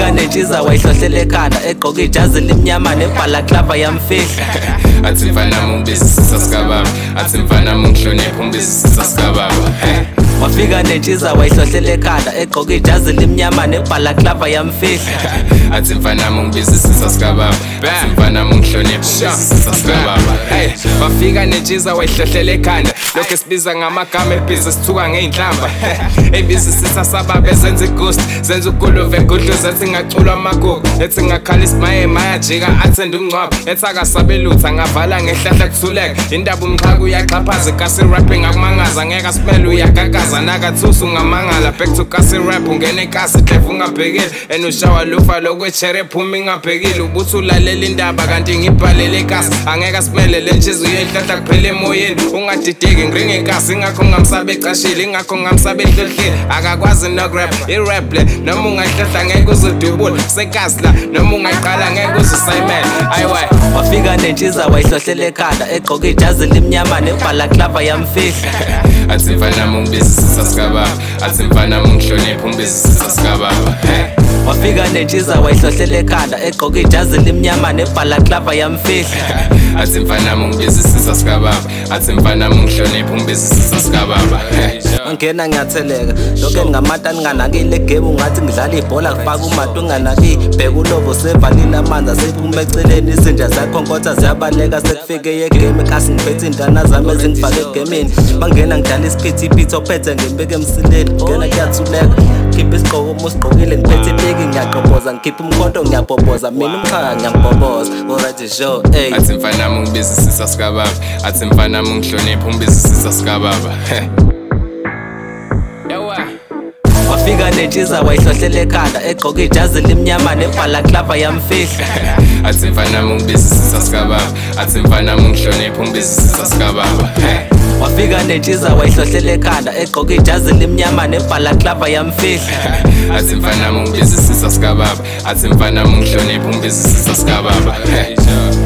wafika nentshiza wayihlohlela ekhanda egqoka ijazi elimnyama nebhalaklava yamfihla athi mfana mungibizisisa sikababa athi mfana mungihlonipha ungibizisisa sikababa wafika nentshiza wayihlohlela ekhanda egqoka ijazi elimnyama nebhalaklava yamfihla athi mfana mungibizisisa sikababa athi mfana mungihlonipha ungibizisisa sikababa wafika nentshiza wayihlohlela ekhanda lokho esibiza ngamagama ebhizi sithuka ngey'nhlamba ebizisisa sababa ezenza ighost zenza uguluve egudluza ethi ngaculwa amagugu ethi ngakhala isimaye mayajika athenda umngcwabo ethi akasabe lutho angavala ngehlahla kuthuleka indaba umxhaka uyaxhaphaza ikasi rap ngakumangaza ngeke asimele uyagagaza nakathusa ungamangala back to kasi rap ungene ikasi dleva ungabhekile and ushawa lufa lokwechere phuma ingabhekile ubuthi ulalela indaba kanti ngibhalele ikasi angeke asimele le ntshizwe uyehlahla kuphela emoyeni ungadideki ngiringe ikasi ingakho ngamsabe ecashile ingakho ngamsabe ehlohlile akakwazi nokurap i-rap le noma ungahlahla ngeke uzodubula sekasi la noma ungayiqala ngeke uzusayimela ayiwayi wafika nentshiza wayihlohlela ekhanda egqoka ijazi elimnyama nebhalaklava yamfihla athi mfana mungibizisisa sikababa athi mfana mungihlonipha ungibizisisa sikababa wafika nentshiza wayihlohlela ekhanda egqoka ijazi elimnyama nebhalaklava yamfihla athi mfana mungibizisisa sikababa athi mfana mungihlonipha ungibizisisa sikababa ngena ngiyatheleka lokho engamatani nganakile game ungathi ngidlala ibhola kufaka umatu nganaki bheka ulovo sevalile amanzi asephuma eceleni izinja zakhonkotha ziyabaleka sekufike yegame kasi ngiphethe indana zami ezingifake egemini bangena ngidala isiphithiphithi ophethe ngembeke emsileni ngena kuyathuleka khipha isigqoko uma usigqokile ngiphethe ibeki ngiyaqoboza ngikhipha umkhonto ngiyabhoboza mina umxhaka ngiyambhoboza alright show hey athi mfana mungibizisisa sikababa athi mfana mungihlonipha ungibizisisa sikababa wafika nentshiza wayihlohlela ekhanda egqoka ijazi elimnyama nebhalaklava yamfihla athi mfana mungibizisisa sikababa athi mfana mungihlonipha ungibizisisa sikababa wafika nentshiza wayihlohlela ekhanda egqoka ijazi elimnyama nebhalaklava yamfihla athi mfana mungibizisisa sikababa athi mfana mungihlonipha ungibizisisa sikababa